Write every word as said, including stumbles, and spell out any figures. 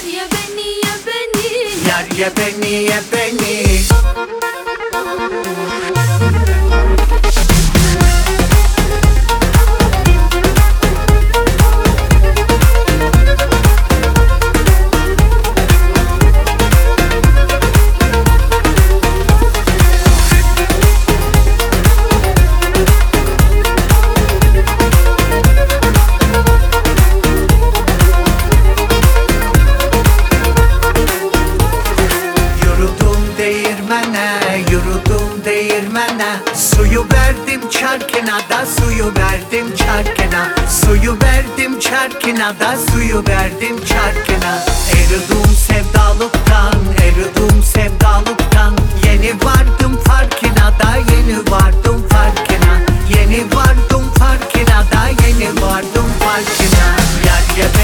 ye beni ye beni, yar ye beni ye beni. Yürüdüm değirmene, suyu verdim çarkına da, suyu verdim çarkına. Suyu verdim çarkına da, suyu verdim çarkına. Eridim sevdalıktan, eridim sevdalıktan. Yeni vardım farkına da, yeni vardım farkına. Yeni vardım farkına da, yeni vardım farkına. Yar ye